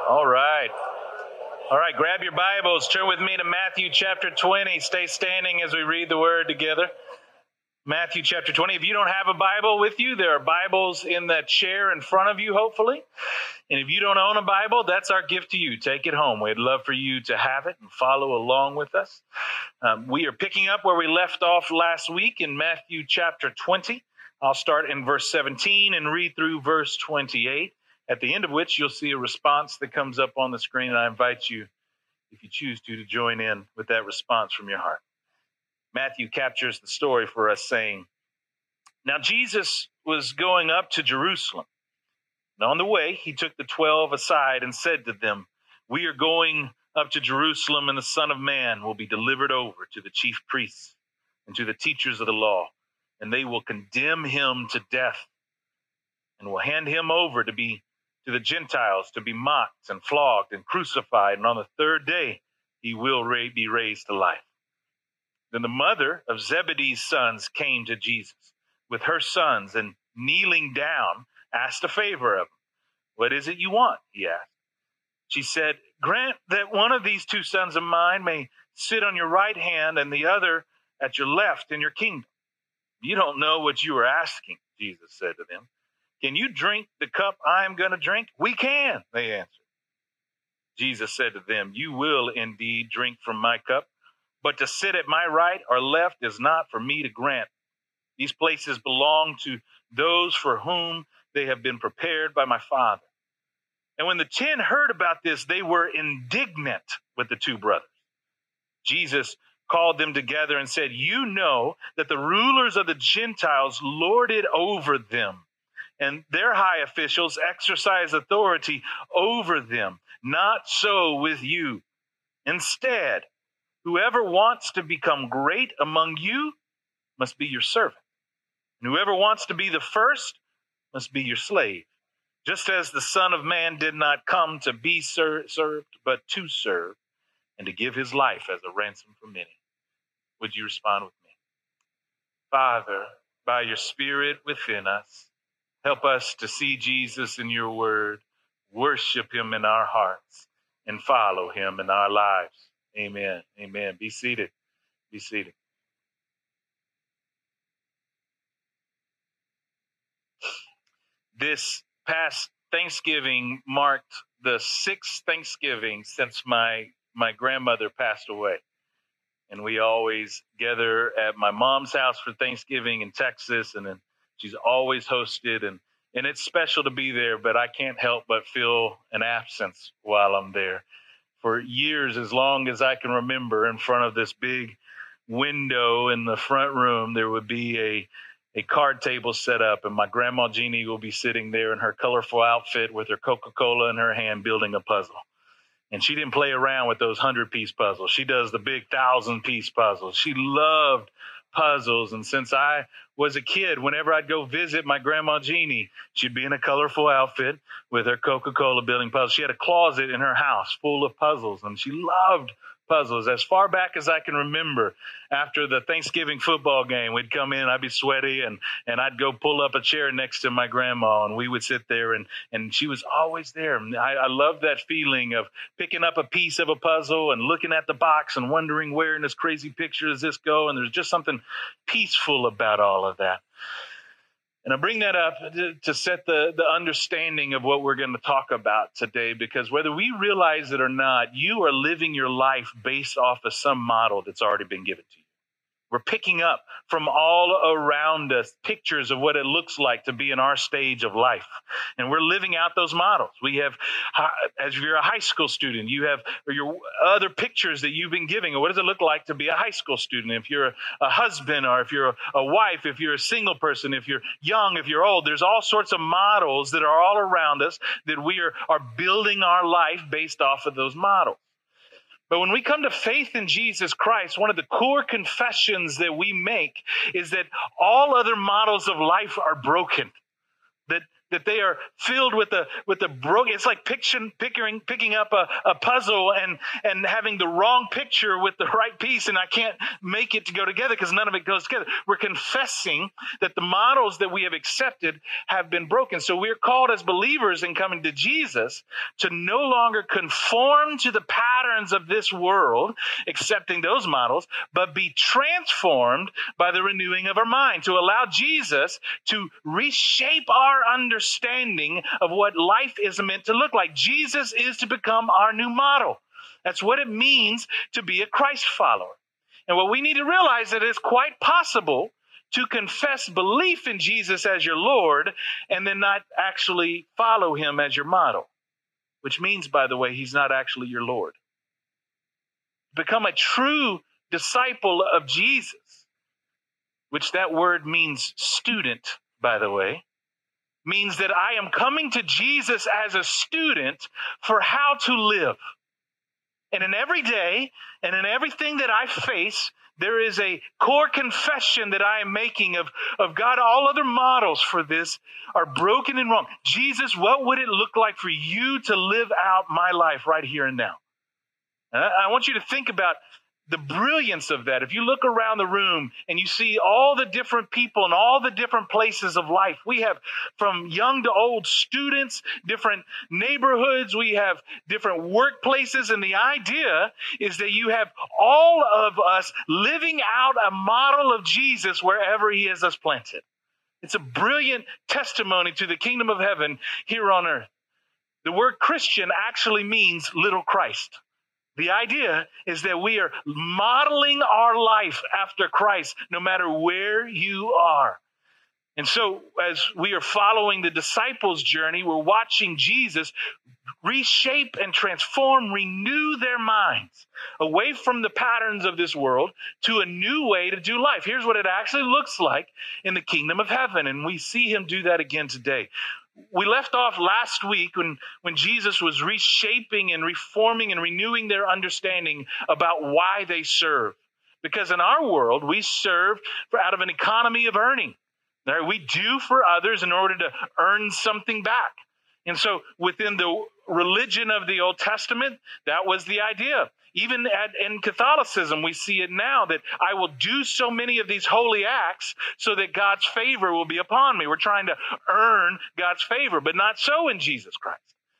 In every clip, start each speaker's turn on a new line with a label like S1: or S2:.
S1: All right. All right, grab your Bibles. Turn with me to Matthew chapter 20. Stay standing as we read the word together. Matthew chapter 20. If you don't have a Bible with you, there are Bibles in that chair in front of you, hopefully. And if you don't own a Bible, that's our gift to you. Take it home. We'd love for you to have it and follow along with us. We are picking up where we left off last week in Matthew chapter 20. I'll start in verse 17 and read through verse 28, at the end of which you'll see a response that comes up on the screen. And I invite you, if you choose to join in with that response from your heart. Matthew captures the story for us saying, "Now Jesus was going up to Jerusalem. And on the way, he took the 12 aside and said to them, 'We are going up to Jerusalem, and the Son of Man will be delivered over to the chief priests and to the teachers of the law, and they will condemn him to death and will hand him over to the Gentiles to be mocked and flogged and crucified, and on the third day he will be raised to life.' Then the mother of Zebedee's sons came to Jesus with her sons, and kneeling down, asked a favor of him. 'What is it you want?' he asked. She said, 'Grant that one of these two sons of mine may sit on your right hand and the other at your left in your kingdom.' 'You don't know what you are asking,' Jesus said to them. 'Can you drink the cup I am going to drink?' 'We can,' they answered. Jesus said to them, 'You will indeed drink from my cup, but to sit at my right or left is not for me to grant. These places belong to those for whom they have been prepared by my Father.' And when the 10 heard about this, they were indignant with the two brothers. Jesus called them together and said, 'You know that the rulers of the Gentiles lord it over them, and their high officials exercise authority over them. Not so with you. Instead, whoever wants to become great among you must be your servant. And whoever wants to be the first must be your slave. Just as the Son of Man did not come to be served, but to serve, and to give his life as a ransom for many.'" Would you respond with me? Father, by your Spirit within us, help us to see Jesus in your word, worship him in our hearts, and follow him in our lives. Amen. Amen. Be seated. Be seated. This past Thanksgiving marked the 6th Thanksgiving since my grandmother passed away. And we always gather at my mom's house for Thanksgiving in Texas, and then she's always hosted, and it's special to be there, but I can't help but feel an absence while I'm there. For years, as long as I can remember, in front of this big window in the front room, there would be a card table set up, and my grandma Jeannie will be sitting there in her colorful outfit with her Coca-Cola in her hand building a puzzle. And she didn't play around with those 100-piece puzzles. She does the big 1,000-piece puzzles. She loved puzzles. And since I was a kid, whenever I'd go visit my grandma Jeannie, she'd be in a colorful outfit with her Coca-Cola building puzzles. She had a closet in her house full of puzzles, and she loved puzzles. As far back as I can remember, after the Thanksgiving football game, we'd come in, I'd be sweaty, and I'd go pull up a chair next to my grandma, and we would sit there, and she was always there. I love that feeling of picking up a piece of a puzzle and looking at the box and wondering where in this crazy picture does this go, and there's just something peaceful about all of that. And I bring that up to set the understanding of what we're going to talk about today, because whether we realize it or not, you are living your life based off of some model that's already been given to you. We're picking up from all around us pictures of what it looks like to be in our stage of life. And we're living out those models. We have, as you're a high school student, you have your other pictures that you've been giving. What does it look like to be a high school student? If you're a husband, or if you're a wife, if you're a single person, if you're young, if you're old, there's all sorts of models that are all around us that we are building our life based off of those models. But when we come to faith in Jesus Christ, one of the core confessions that we make is that all other models of life are broken. That that they are filled with the broken. It's like picking up a puzzle and having the wrong picture with the right piece, and I can't make it to go together because none of it goes together. We're confessing that the models that we have accepted have been broken. So we're called as believers in coming to Jesus to no longer conform to the patterns of this world, accepting those models, but be transformed by the renewing of our mind, to allow Jesus to reshape our understanding of what life is meant to look like. Jesus is to become our new model. That's what it means to be a Christ follower. And what we need to realize that it's quite possible to confess belief in Jesus as your Lord and then not actually follow him as your model, which means, by the way, he's not actually your Lord. Become a true disciple of Jesus, which that word means student, by the way, means that I am coming to Jesus as a student for how to live. And in every day and in everything that I face, there is a core confession that I am making of God, all other models for this are broken and wrong. Jesus, what would it look like for you to live out my life right here and now? And I want you to think about the brilliance of that. If you look around the room and you see all the different people and all the different places of life, we have from young to old students, different neighborhoods, we have different workplaces. And the idea is that you have all of us living out a model of Jesus wherever he has us planted. It's a brilliant testimony to the kingdom of heaven here on earth. The word Christian actually means little Christ. The idea is that we are modeling our life after Christ, no matter where you are. And so as we are following the disciples' journey, we're watching Jesus reshape and transform, renew their minds away from the patterns of this world to a new way to do life. Here's what it actually looks like in the kingdom of heaven. And we see him do that again today. We left off last week when Jesus was reshaping and reforming and renewing their understanding about why they serve. Because in our world, we serve out of an economy of earning. We do for others in order to earn something back. And so within the religion of the Old Testament, that was the idea. Even in Catholicism, we see it now that I will do so many of these holy acts so that God's favor will be upon me. We're trying to earn God's favor, but not so in Jesus Christ.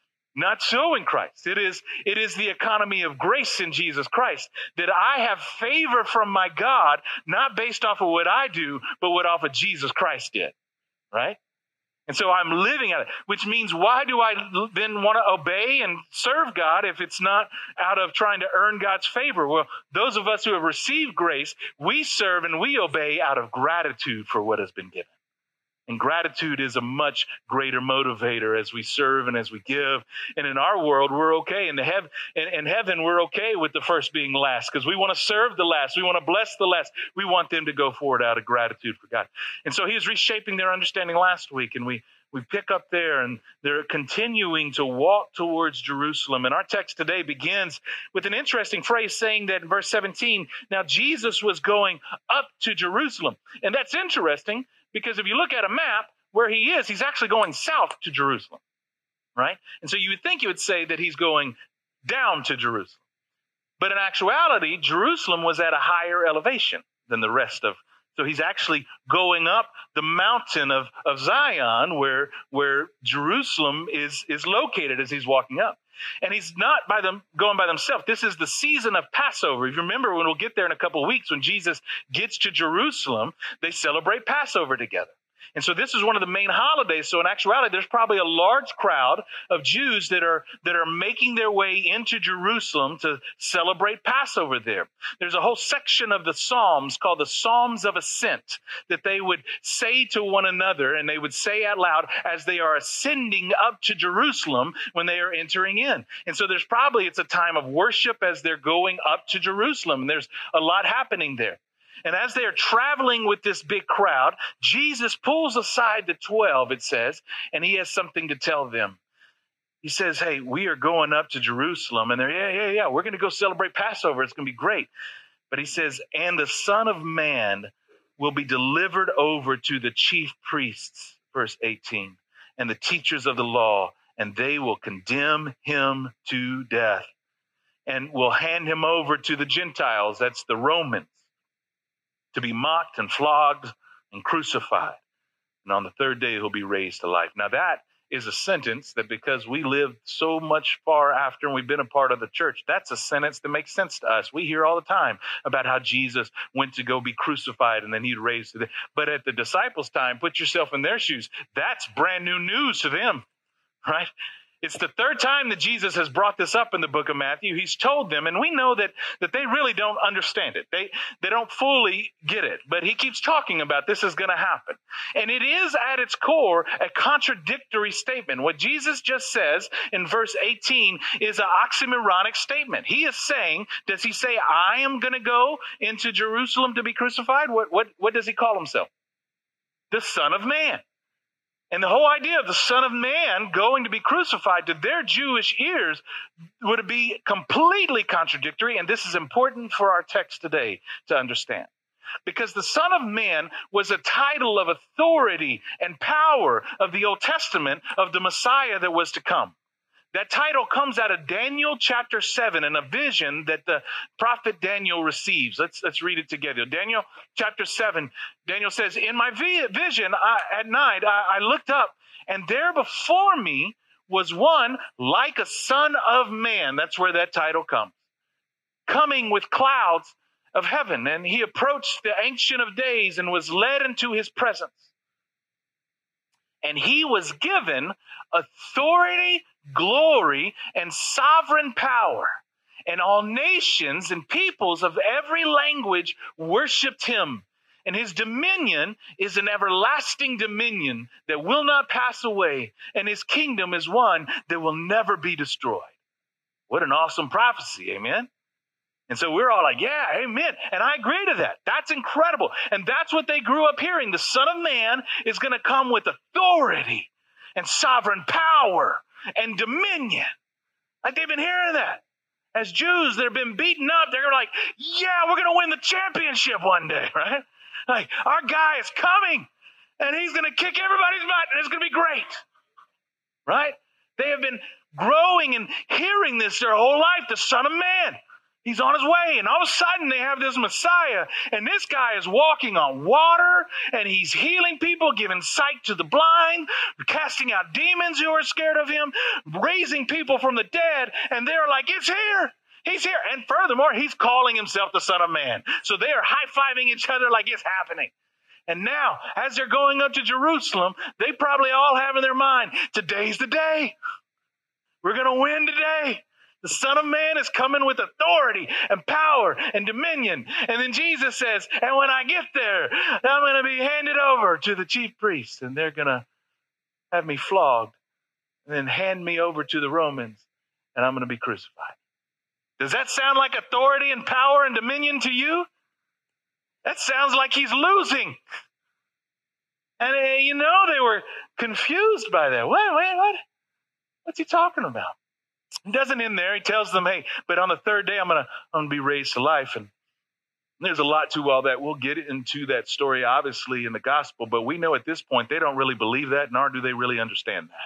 S1: Not so in Christ. It is the economy of grace in Jesus Christ, that I have favor from my God, not based off of what I do, but what off of Jesus Christ did, right? And so I'm living at it, which means why do I then want to obey and serve God if it's not out of trying to earn God's favor? Well, those of us who have received grace, we serve and we obey out of gratitude for what has been given. And gratitude is a much greater motivator as we serve and as we give. And in our world, we're okay. In heaven, we're okay with the first being last because we want to serve the last. We want to bless the last. We want them to go forward out of gratitude for God. And so he is reshaping their understanding last week. And we pick up there and they're continuing to walk towards Jerusalem. And our text today begins with an interesting phrase saying that in verse 17, now Jesus was going up to Jerusalem. And that's interesting because if you look at a map where he is, he's actually going south to Jerusalem, right? And so you would think you would say that he's going down to Jerusalem. But in actuality, Jerusalem was at a higher elevation than the rest of. So he's actually going up the mountain of Zion where Jerusalem is located as he's walking up. And he's not going by themselves. This is the season of Passover. If you remember, when we'll get there in a couple of weeks, when Jesus gets to Jerusalem, they celebrate Passover together. And so this is one of the main holidays. So in actuality, there's probably a large crowd of Jews that are making their way into Jerusalem to celebrate Passover there. There's a whole section of the Psalms called the Psalms of Ascent that they would say to one another, and they would say out loud as they are ascending up to Jerusalem when they are entering in. And so it's a time of worship as they're going up to Jerusalem. And there's a lot happening there. And as they are traveling with this big crowd, Jesus pulls aside the 12, it says, and he has something to tell them. He says, hey, we are going up to Jerusalem. And they're, yeah, we're going to go celebrate Passover. It's going to be great. But he says, and the Son of Man will be delivered over to the chief priests, verse 18, and the teachers of the law, and they will condemn him to death and will hand him over to the Gentiles, that's the Romans, to be mocked and flogged and crucified. And on the third day, he'll be raised to life. Now that is a sentence that, because we lived so much far after and we've been a part of the church, that's a sentence that makes sense to us. We hear all the time about how Jesus went to go be crucified and then he'd raise to the. But at the disciples' time, put yourself in their shoes. That's brand new news to them, right? It's the third time that Jesus has brought this up in the book of Matthew. He's told them, and we know that they really don't understand it. They don't fully get it, but he keeps talking about this is going to happen. And it is at its core a contradictory statement. What Jesus just says in verse 18 is an oxymoronic statement. He is saying, does he say, I am going to go into Jerusalem to be crucified? What does he call himself? The Son of Man. And the whole idea of the Son of Man going to be crucified to their Jewish ears would be completely contradictory. And this is important for our text today to understand. Because the Son of Man was a title of authority and power of the Old Testament of the Messiah that was to come. That title comes out of Daniel chapter 7 and a vision that the prophet Daniel receives. Let's read it together. Daniel chapter 7, Daniel says, in my vision at night, I looked up, and there before me was one like a son of man. That's where that title comes. Coming with clouds of heaven. And he approached the Ancient of Days and was led into his presence. And he was given authority, glory, and sovereign power. And all nations and peoples of every language worshiped him. And his dominion is an everlasting dominion that will not pass away. And his kingdom is one that will never be destroyed. What an awesome prophecy, amen? And so we're all like, yeah, amen. And I agree to that. That's incredible. And that's what they grew up hearing. The Son of Man is going to come with authority and sovereign power and dominion. Like they've been hearing that. As Jews that have been beaten up, they're like, yeah, we're going to win the championship one day, right? Like, our guy is coming, and he's going to kick everybody's butt, and it's going to be great, right? They have been growing and hearing this their whole life, the Son of Man. He's on his way, and all of a sudden they have this Messiah, and this guy is walking on water, and he's healing people, giving sight to the blind, casting out demons who are scared of him, raising people from the dead, and they're like, it's here. He's here. And furthermore, he's calling himself the Son of Man. So they are high-fiving each other like it's happening. And now, as they're going up to Jerusalem, they probably all have in their mind, today's the day. We're going to win today. The Son of Man is coming with authority and power and dominion. And then Jesus says, and when I get there, I'm going to be handed over to the chief priests, and they're going to have me flogged and then hand me over to the Romans, and I'm going to be crucified. Does that sound like authority and power and dominion to you? That sounds like he's losing. And they were confused by that. What? What's he talking about? It doesn't end there. He tells them, hey, but on the third day, I'm gonna be raised to life. And there's a lot to all that. We'll get into that story, obviously, in the gospel. But we know at this point, they don't really believe that, nor do they really understand that.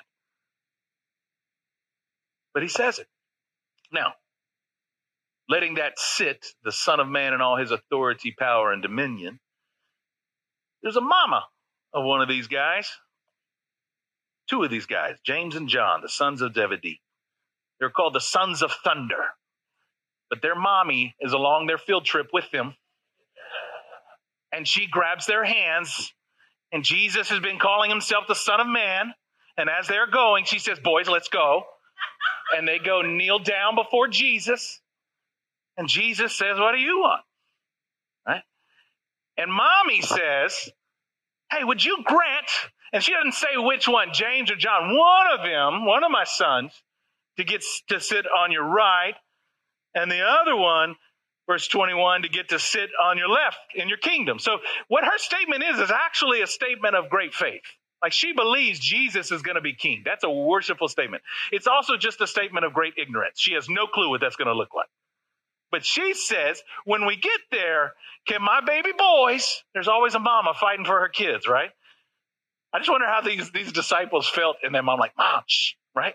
S1: But he says it. Now, letting that sit, the Son of Man and all his authority, power, and dominion, there's a mama of one of these guys. Two of these guys, James and John, the sons of Zebedee. They're called the Sons of Thunder. But their mommy is along their field trip with them. And she grabs their hands. And Jesus has been calling himself the Son of Man. And as they're going, she says, boys, let's go. And they go kneel down before Jesus. And Jesus says, what do you want? Right? And mommy says, hey, would you grant, and she doesn't say which one, James or John, one of them, one of my sons, to get to sit on your right, and the other one, verse 21, to get to sit on your left in your kingdom. So what her statement is actually a statement of great faith. Like she believes Jesus is going to be king. That's a worshipful statement. It's also just a statement of great ignorance. She has no clue what that's going to look like. But she says, when we get there, can my baby boys, there's always a mama fighting for her kids, right? I just wonder how these disciples felt in them. I'm like, Mom, shh, right?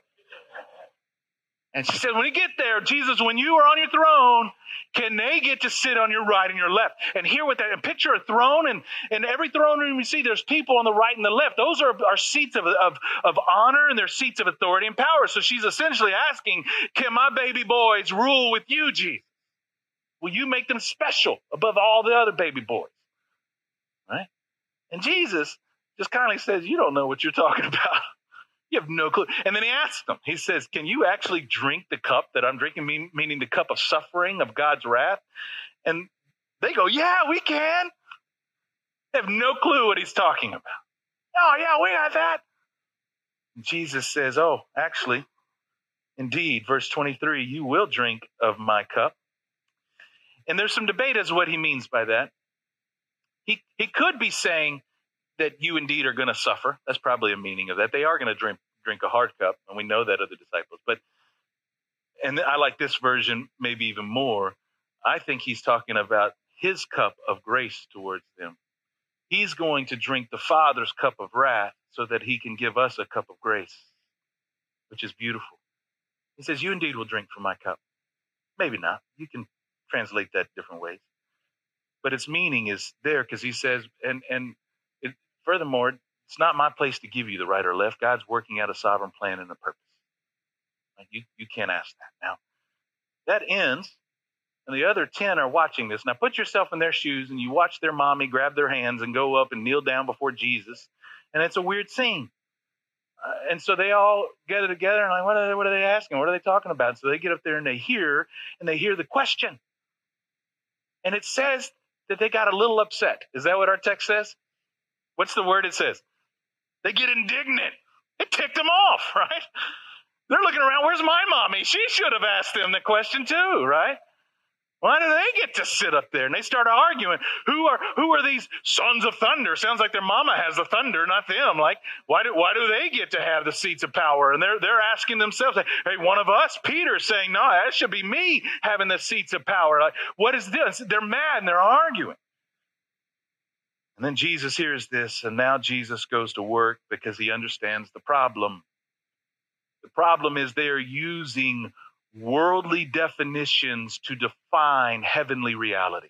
S1: And she said, when you get there, Jesus, when you are on your throne, can they get to sit on your right and your left? And here with that, and picture a throne, and every throne room you see, there's people on the right and the left. Those are seats of honor, and they're seats of authority and power. So she's essentially asking, can my baby boys rule with you, Jesus? Will you make them special above all the other baby boys? Right? And Jesus just kindly says, you don't know what you're talking about. You have no clue. And then he asks them, he says, can you actually drink the cup that I'm drinking, meaning the cup of suffering of God's wrath? And they go, yeah, we can. They have no clue what he's talking about. Oh, yeah, we have that. And Jesus says, oh, actually, indeed, verse 23, you will drink of my cup. And there's some debate as to what he means by that. He could be saying that you indeed are going to suffer. That's probably a meaning of that. They are going to drink a hard cup, and we know that of the disciples. And I like this version maybe even more. I think he's talking about his cup of grace towards them. He's going to drink the Father's cup of wrath so that he can give us a cup of grace, which is beautiful. He says, you indeed will drink from my cup. Maybe not. You can translate that different ways. But its meaning is there because he says, furthermore, it's not my place to give you the right or left. God's working out a sovereign plan and a purpose. You can't ask that. Now, that ends, and the other 10 are watching this. Now, put yourself in their shoes, and you watch their mommy grab their hands and go up and kneel down before Jesus. And it's a weird scene. And so they all gather together, and like, what are they asking? What are they talking about? So they get up there, and they hear the question. And it says that they got a little upset. Is that what our text says? What's the word it says? They get indignant. It ticked them off, right? They're looking around, where's my mommy? She should have asked them the question too, right? Why do they get to sit up there? And they start arguing. Who are these sons of thunder? Sounds like their mama has the thunder, not them. Like, why do they get to have the seats of power? And they're asking themselves, hey, one of us, Peter, saying, no, that should be me having the seats of power. Like, what is this? They're mad and they're arguing. And then Jesus hears this, and now Jesus goes to work because he understands the problem. The problem is they are using worldly definitions to define heavenly realities.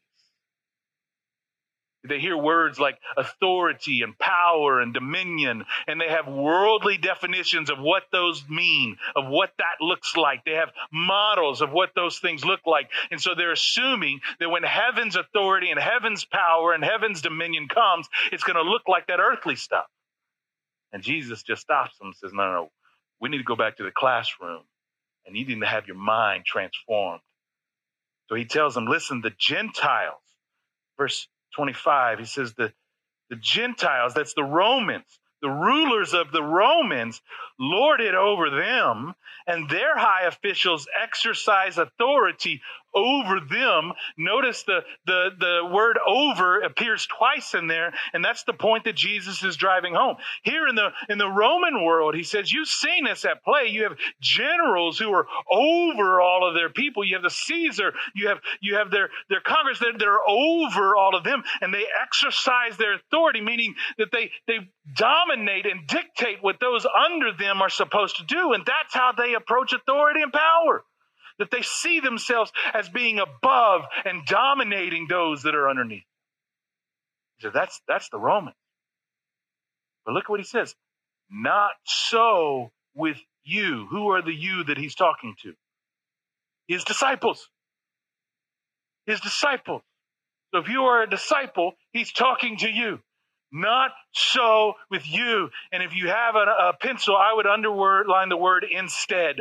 S1: They hear words like authority and power and dominion, and they have worldly definitions of what those mean, of what that looks like. They have models of what those things look like. And so they're assuming that when heaven's authority and heaven's power and heaven's dominion comes, it's going to look like that earthly stuff. And Jesus just stops them and says, no, we need to go back to the classroom, and you need to have your mind transformed. So he tells them, listen, the Gentiles, verse 25, he says the Gentiles, that's the Romans, the rulers of the Romans, lord it over them, and their high officials exercise authority over them. Notice the word over appears twice in there, and that's the point that Jesus is driving home. Here in the Roman world, he says, you've seen this at play. You have generals who are over all of their people. You have the Caesar, you have their Congress, they're over all of them, and they exercise their authority, meaning that they dominate and dictate what those under them are supposed to do, and that's how they approach authority and power. That they see themselves as being above and dominating those that are underneath. So that's the Romans. But look at what he says. Not so with you. Who are the you that he's talking to? His disciples. His disciples. So if you are a disciple, he's talking to you. Not so with you. And if you have a pencil, I would underline the word instead.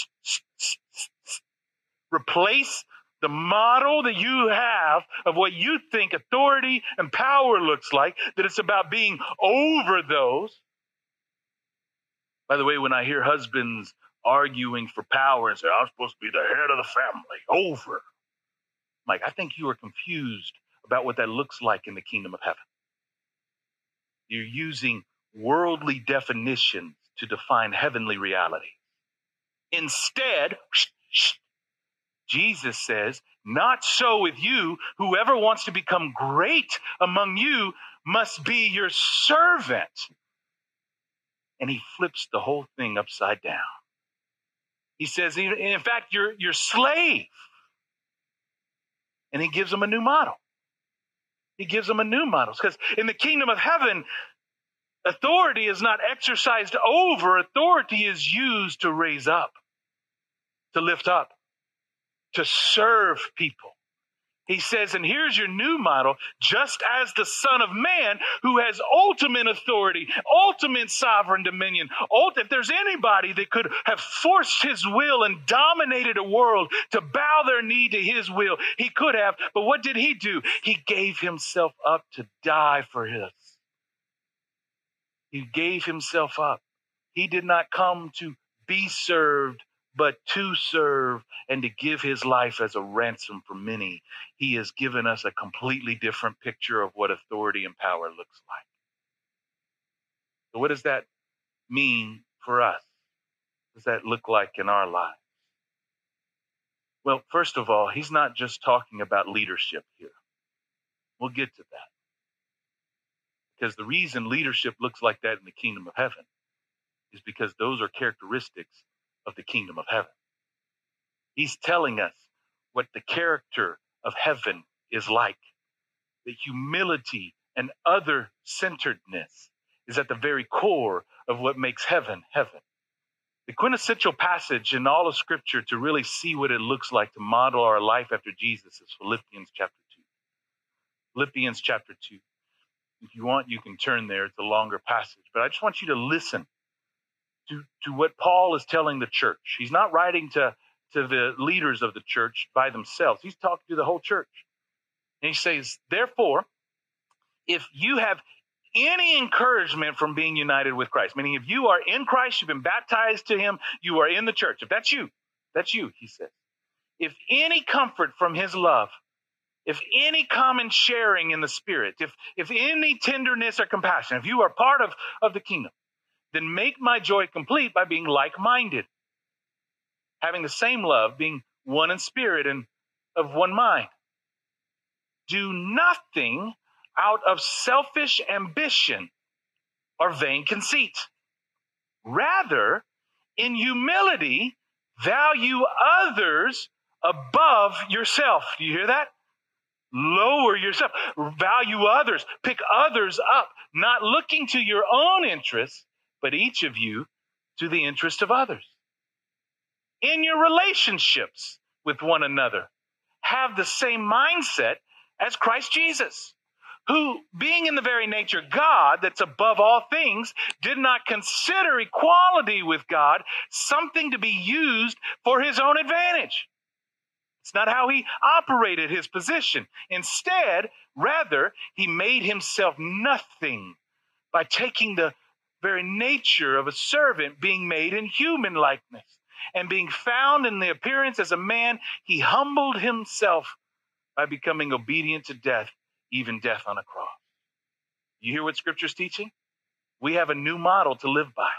S1: Replace the model that you have of what you think authority and power looks like, that it's about being over those. By the way, when I hear husbands arguing for power and say, I'm supposed to be the head of the family, over. I'm like, I think you are confused about what that looks like in the kingdom of heaven. You're using worldly definitions to define heavenly reality. Instead, Jesus says, not so with you. Whoever wants to become great among you must be your servant. and he flips the whole thing upside down. He says, in fact, you're slave. And he gives them a new model. He gives them a new model. Because in the kingdom of heaven, authority is not exercised over. Authority is used to raise up, to lift up, to serve people. He says, and here's your new model, just as the Son of Man, who has ultimate authority, ultimate sovereign dominion. If there's anybody that could have forced his will and dominated a world to bow their knee to his will, he could have. But what did he do? He gave himself up to die for us. He gave himself up. He did not come to be served, but to serve and to give his life as a ransom for many. He has given us a completely different picture of what authority and power looks like. So what does that mean for us? What does that look like in our lives? Well, first of all, he's not just talking about leadership here. We'll get to that. Because the reason leadership looks like that in the kingdom of heaven is because those are characteristics of the kingdom of heaven. He's telling us what the character of heaven is like. The humility and other-centeredness is at the very core of what makes heaven heaven. The quintessential passage in all of Scripture to really see what it looks like to model our life after Jesus is Philippians chapter 2. Philippians chapter 2. If you want, you can turn there. It's a longer passage. But I just want you to listen to what Paul is telling the church. He's not writing to the leaders of the church by themselves. He's talking to the whole church. And he says, therefore, if you have any encouragement from being united with Christ, meaning if you are in Christ, you've been baptized to him, you are in the church. If that's you, he says. If any comfort from his love, if any common sharing in the Spirit, if any tenderness or compassion, if you are part of the kingdom, then make my joy complete by being like-minded, having the same love, being one in spirit and of one mind. Do nothing out of selfish ambition or vain conceit. Rather, in humility, value others above yourself. Do you hear that? Lower yourself. Value others. Pick others up. Not looking to your own interests, but each of you to the interest of others. In your relationships with one another, have the same mindset as Christ Jesus, who, being in the very nature God that's above all things, did not consider equality with God something to be used for his own advantage. It's not how he operated his position. Instead, rather, he made himself nothing by taking the very nature of a servant, being made in human likeness. And being found in the appearance as a man, he humbled himself by becoming obedient to death, even death on a cross. You hear what Scripture's teaching? We have a new model to live by.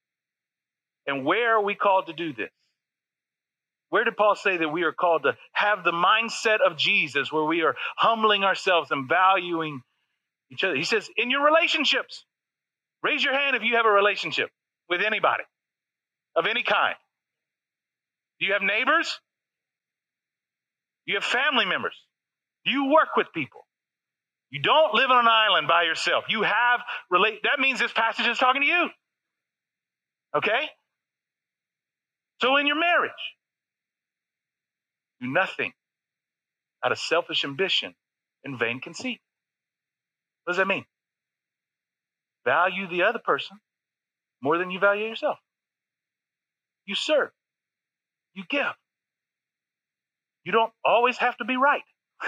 S1: And where are we called to do this? Where did Paul say that we are called to have the mindset of Jesus, where we are humbling ourselves and valuing each other? He says, in your relationships. Raise your hand if you have a relationship with anybody of any kind. Do you have neighbors? Do you have family members? Do you work with people? You don't live on an island by yourself. You have that means this passage is talking to you. Okay? So in your marriage, do nothing out of selfish ambition and vain conceit. What does that mean? Value the other person more than you value yourself. You serve. You give. You don't always have to be right.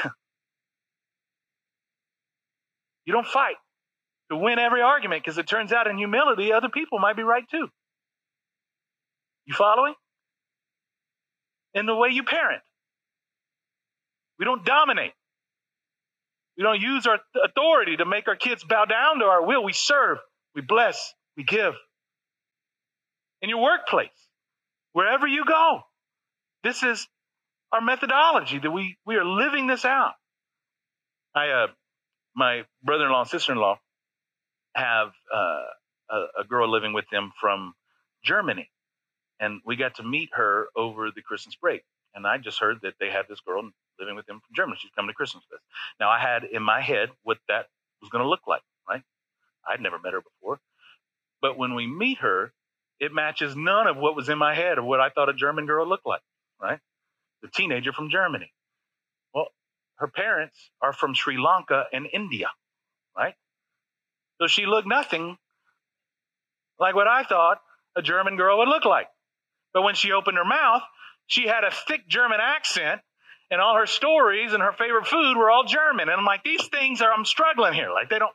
S1: You don't fight to win every argument, because it turns out in humility, other people might be right too. You following? In the way you parent. We don't dominate. We don't use our authority to make our kids bow down to our will. We serve, we bless, we give. In your workplace, wherever you go, this is our methodology, that we are living this out. My brother-in-law and sister-in-law have a girl living with them from Germany. And we got to meet her over the Christmas break. And I just heard that they had this girl living with them from Germany. She's coming to Christmas with us. Now, I had in my head what that was going to look like, right? I'd never met her before. But when we meet her, it matches none of what was in my head of what I thought a German girl looked like, right? The teenager from Germany. Well, her parents are from Sri Lanka and India, right? So she looked nothing like what I thought a German girl would look like. But when she opened her mouth, she had a thick German accent, and all her stories and her favorite food were all German. And I'm like, these things I'm struggling here. Like, they don't.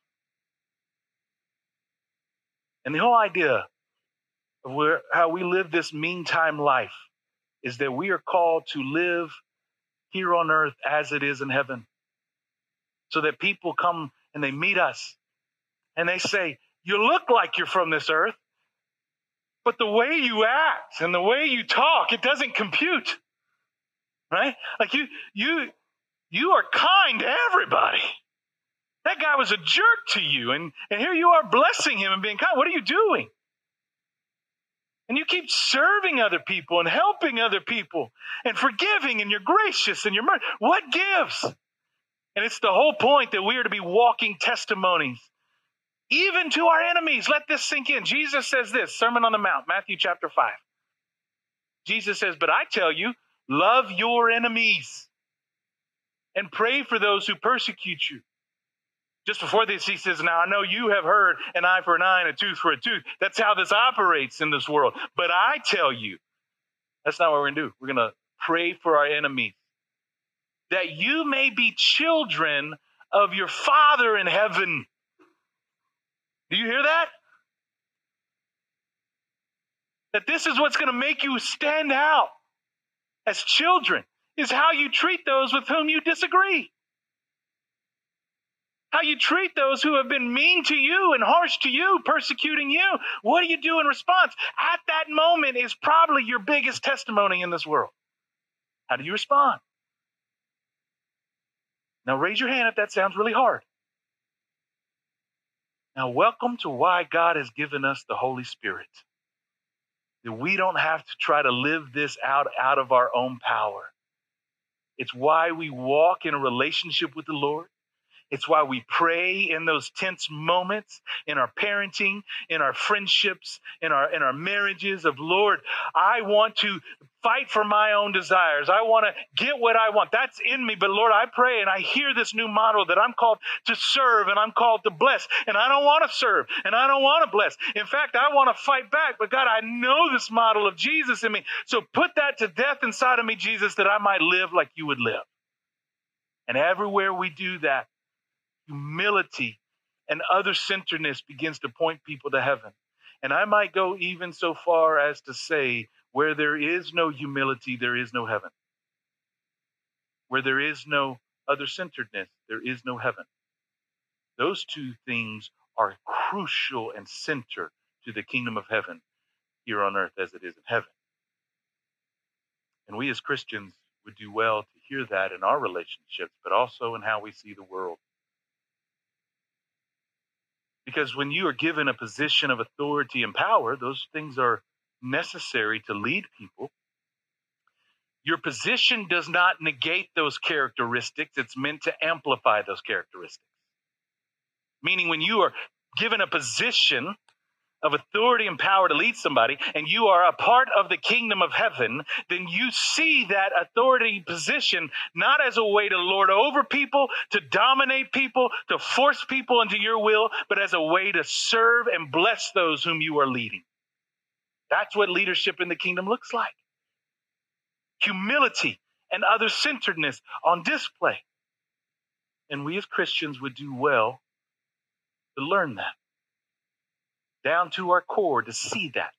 S1: And the whole idea of how we live this meantime life is that we are called to live here on earth as it is in heaven. So that people come and they meet us and they say, you look like you're from this earth, but the way you act and the way you talk, it doesn't compute, right? Like you are kind to everybody. That guy was a jerk to you, and here you are blessing him and being kind. What are you doing? And you keep serving other people and helping other people and forgiving, and you're gracious and you're merciful. What gives? And it's the whole point that we are to be walking testimonies, even to our enemies. Let this sink in. Jesus says this, Sermon on the Mount, Matthew chapter 5. Jesus says, but I tell you, love your enemies and pray for those who persecute you. Just before this, he says, now I know you have heard an eye for an eye and a tooth for a tooth. That's how this operates in this world. But I tell you, that's not what we're going to do. We're going to pray for our enemies, that you may be children of your Father in heaven. Do you hear that? That this is what's going to make you stand out as children, is how you treat those with whom you disagree. How you treat those who have been mean to you and harsh to you, persecuting you. What do you do in response? At that moment is probably your biggest testimony in this world. How do you respond? Now raise your hand if that sounds really hard. Now welcome to why God has given us the Holy Spirit. That we don't have to try to live this out of our own power. It's why we walk in a relationship with the Lord. It's why we pray in those tense moments, in our parenting, in our friendships, in our marriages of, Lord, I want to fight for my own desires. I want to get what I want. That's in me. But Lord, I pray and I hear this new model that I'm called to serve and I'm called to bless. And I don't want to serve and I don't want to bless. In fact, I want to fight back. But God, I know this model of Jesus in me. So put that to death inside of me, Jesus, that I might live like you would live. And everywhere we do that, humility and other-centeredness begins to point people to heaven. And I might go even so far as to say, where there is no humility, there is no heaven. Where there is no other-centeredness, there is no heaven. Those two things are crucial and center to the kingdom of heaven here on earth as it is in heaven. And we as Christians would do well to hear that in our relationships, but also in how we see the world. Because when you are given a position of authority and power, those things are necessary to lead people. Your position does not negate those characteristics. It's meant to amplify those characteristics. Meaning when you are given a position of authority and power to lead somebody, and you are a part of the kingdom of heaven, then you see that authority position not as a way to lord over people, to dominate people, to force people into your will, but as a way to serve and bless those whom you are leading. That's what leadership in the kingdom looks like. Humility and other-centeredness on display. And we as Christians would do well to learn that. Down to our core to see that.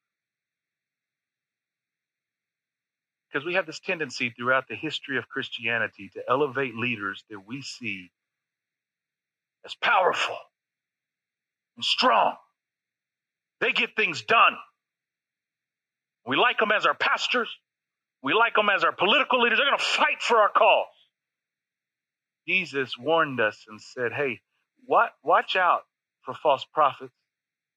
S1: Because we have this tendency throughout the history of Christianity to elevate leaders that we see as powerful and strong. They get things done. We like them as our pastors. We like them as our political leaders. They're going to fight for our cause. Jesus warned us and said, hey, watch out for false prophets.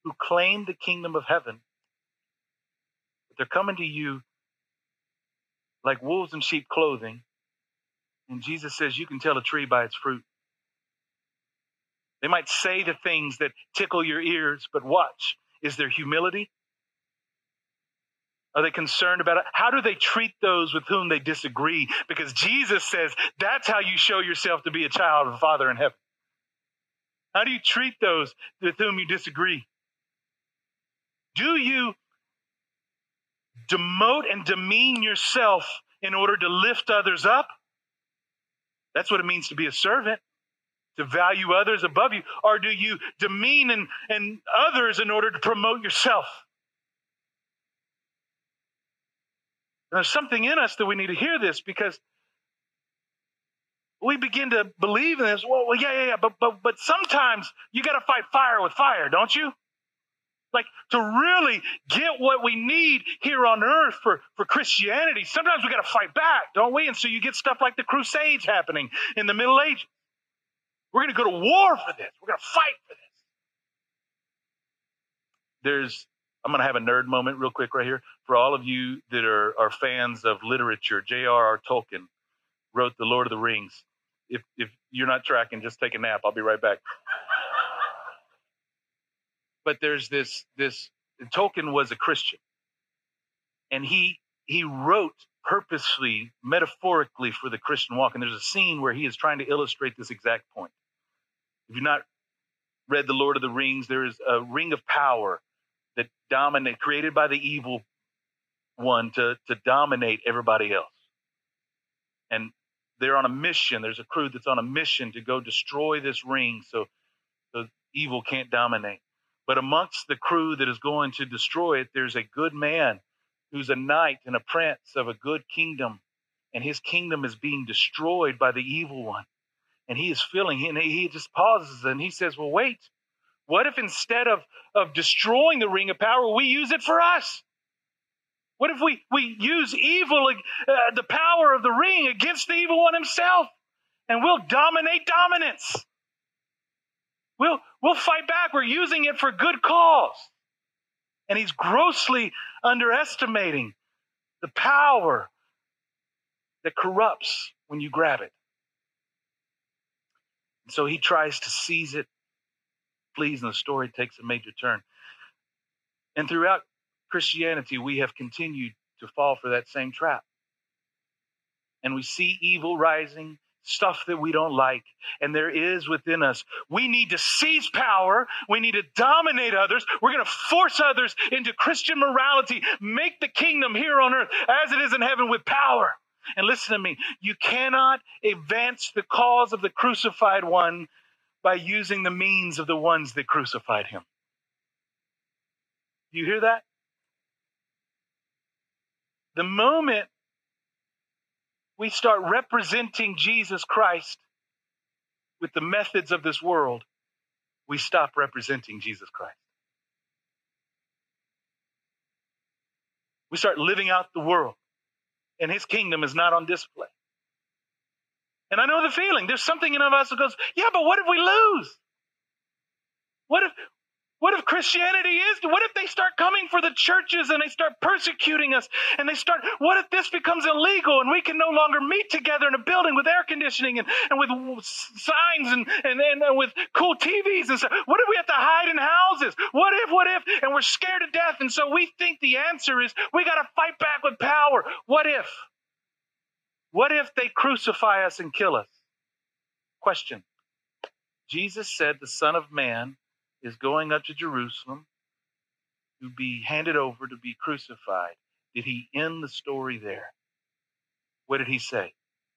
S1: who claim the kingdom of heaven, but they're coming to you like wolves in sheep clothing. And Jesus says, you can tell a tree by its fruit. They might say the things that tickle your ears, but watch. Is there humility? Are they concerned about it? How do they treat those with whom they disagree? Because Jesus says that's how you show yourself to be a child of the Father in heaven. How do you treat those with whom you disagree? Do you demote and demean yourself in order to lift others up? That's what it means to be a servant, to value others above you. Or do you demean and others in order to promote yourself? And there's something in us that we need to hear this, because we begin to believe in this. Well, but sometimes you got to fight fire with fire, don't you? Like, to really get what we need here on earth for Christianity, sometimes we got to fight back, don't we? And so you get stuff like the Crusades happening in the Middle Ages. We're going to go to war for this. We're going to fight for this. I'm going to have a nerd moment real quick right here. For all of you that are fans of literature, J.R.R. Tolkien wrote The Lord of the Rings. If you're not tracking, just take a nap. I'll be right back. But there's this Tolkien was a Christian, and he wrote purposely, metaphorically for the Christian walk. And there's a scene where he is trying to illustrate this exact point. If you've not read The Lord of the Rings, there is a ring of power that created by the evil one to dominate everybody else. And they're on a mission. There's a crew that's on a mission to go destroy this ring so the evil can't dominate. But amongst the crew that is going to destroy it, there's a good man who's a knight and a prince of a good kingdom. And his kingdom is being destroyed by the evil one. And he is he just pauses and he says, well, wait, what if instead of destroying the ring of power, we use it for us? What if we use evil, the power of the ring against the evil one himself, and we'll dominate dominance? We'll fight back. We're using it for good cause. And he's grossly underestimating the power that corrupts when you grab it. And so he tries to seize it, flees, and the story takes a major turn. And throughout Christianity, we have continued to fall for that same trap. And we see evil rising, stuff that we don't like, and there is within us. We need to seize power. We need to dominate others. We're going to force others into Christian morality, make the kingdom here on earth as it is in heaven with power. And listen to me, you cannot advance the cause of the crucified one by using the means of the ones that crucified him. Do you hear that? The moment we start representing Jesus Christ with the methods of this world, we stop representing Jesus Christ. We start living out the world, and his kingdom is not on display. And I know the feeling. There's something in us that goes, yeah, but what if we lose? What if Christianity what if they start coming for the churches and they start persecuting us and what if this becomes illegal and we can no longer meet together in a building with air conditioning and with signs and with cool TVs and stuff? What if we have to hide in houses? What if? And we're scared to death. And so we think the answer is we got to fight back with power. What if? What if they crucify us and kill us? Question. Jesus said the Son of Man is going up to Jerusalem to be handed over to be crucified. Did he end the story there? What did he say?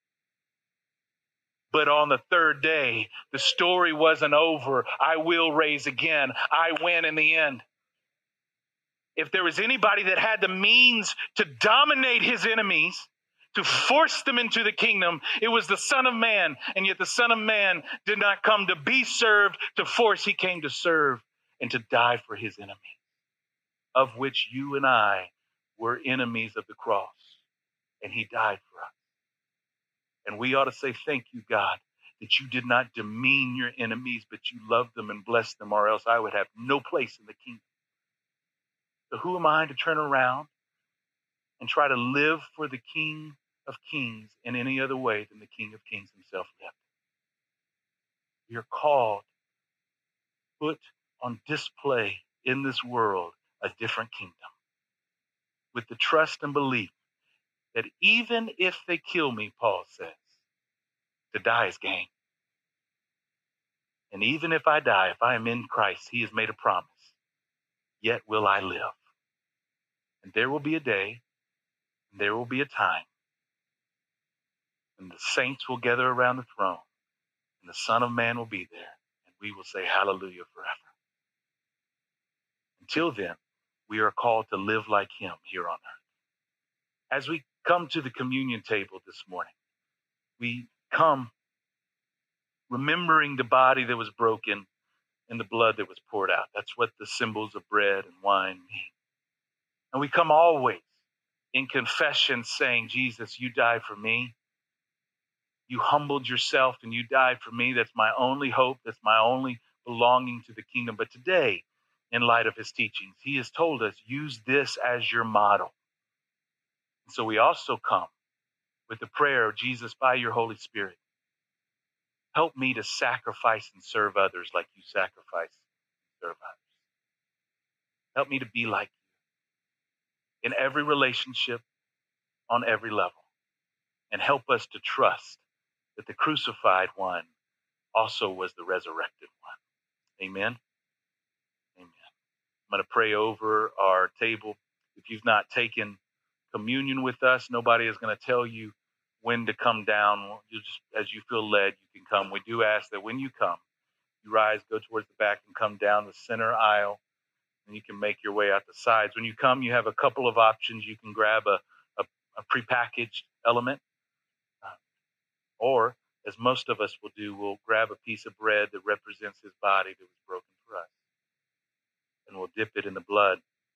S1: But on the third day, the story wasn't over. I will raise again. I win in the end. If there was anybody that had the means to dominate his enemies, to force them into the kingdom, it was the Son of Man. And yet the Son of Man did not come to be served, to force. He came to serve and to die for his enemies, of which you and I were enemies of the cross. And he died for us. And we ought to say, thank you, God. that you did not demean your enemies, but you loved them and blessed them, or else I would have no place in the kingdom. So who am I to turn around and try to live for the King of Kings in any other way than the King of Kings himself lived? We are called, put on display in this world, a different kingdom, with the trust and belief that even if they kill me, Paul says, to die is gain. And even if I die, if I am in Christ, he has made a promise, yet will I live. And there will be a day, and there will be a time, when the saints will gather around the throne, and the Son of Man will be there, and we will say hallelujah forever. Until then, we are called to live like him here on earth. As we come to the communion table this morning, we come remembering the body that was broken and the blood that was poured out. That's what the symbols of bread and wine mean. And we come always in confession saying, Jesus, you died for me. You humbled yourself and you died for me. That's my only hope. That's my only belonging to the kingdom. But today, in light of his teachings, he has told us, use this as your model. And so we also come with the prayer, Jesus, by your Holy Spirit, help me to sacrifice and serve others like you sacrifice and serve others. Help me to be like you in every relationship, on every level. And help us to trust that the crucified one also was the resurrected one. Amen? Amen. I'm going to pray over our table. If you've not taken communion with us, nobody is going to tell you when to come down. You just, as you feel led, you can come. We do ask that when you come, you rise, go towards the back, and come down the center aisle, and you can make your way out the sides. When you come, you have a couple of options. You can grab a prepackaged element, or, as most of us will do, we'll grab a piece of bread that represents his body that was broken for us, and we'll dip it in the blood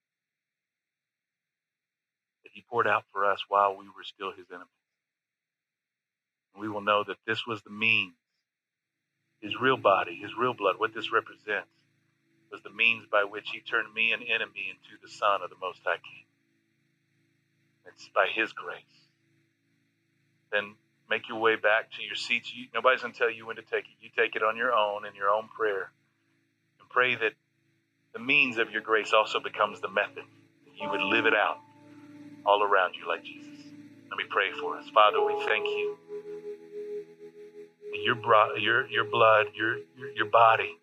S1: that he poured out for us while we were still his enemies. And we will know that this was the means, his real body, his real blood, what this represents, was the means by which he turned me, an enemy, into the Son of the Most High King. It's by his grace. Then make your way back to your seats. Nobody's going to tell you when to take it. You take it on your own in your own prayer. And pray that the means of your grace also becomes the method. That you would live it out all around you like Jesus. Let me pray for us. Father, we thank you that your blood, your body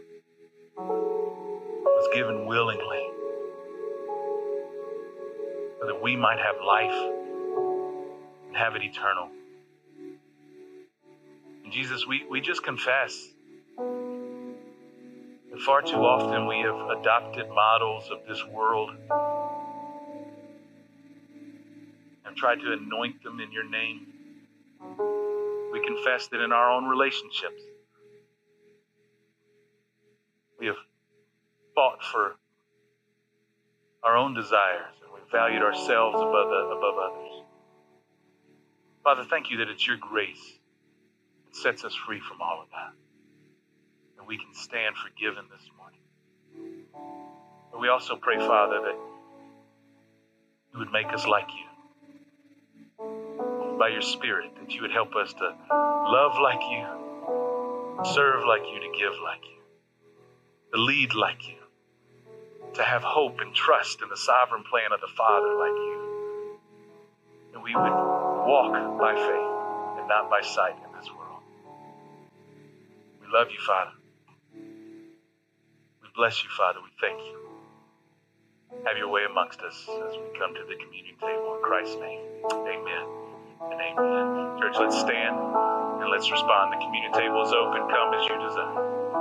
S1: was given willingly so that we might have life and have it eternal. And Jesus, we just confess that far too often we have adopted models of this world and tried to anoint them in your name. We confess that in our own relationships, we have fought for our own desires and we've valued ourselves above others. Father, thank you that it's your grace that sets us free from all of that. And we can stand forgiven this morning. But we also pray, Father, that you would make us like you. By your Spirit, that you would help us to love like you, serve like you, to give like you, to lead like you, to have hope and trust in the sovereign plan of the Father like you. And we would walk by faith and not by sight in this world. We love you, Father. We bless you, Father. We thank you. Have your way amongst us as we come to the communion table in Christ's name. Amen and amen. Church, let's stand and let's respond. The communion table is open. Come as you desire.